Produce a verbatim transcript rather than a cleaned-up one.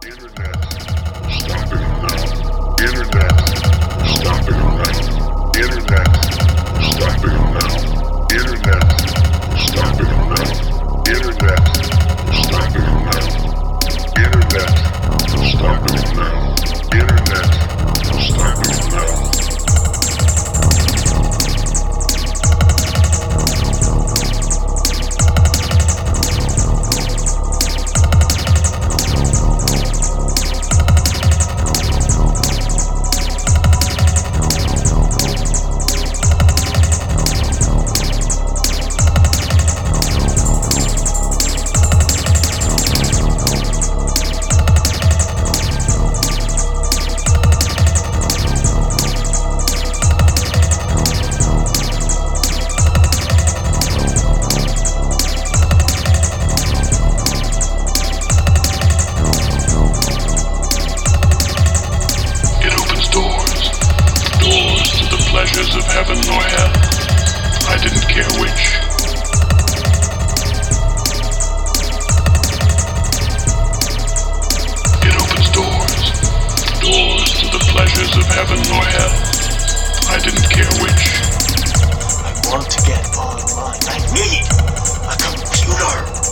Internet, stop it now. Internet, stop it now. Internet, stop it now. Internet, stop it now. Internet, stop it now. Internet, stop it now. Internet, stop it now. Pleasures of heaven or hell, I didn't care which. It opens doors, doors to the pleasures of heaven or hell, I didn't care which. I want to get online. I need a computer.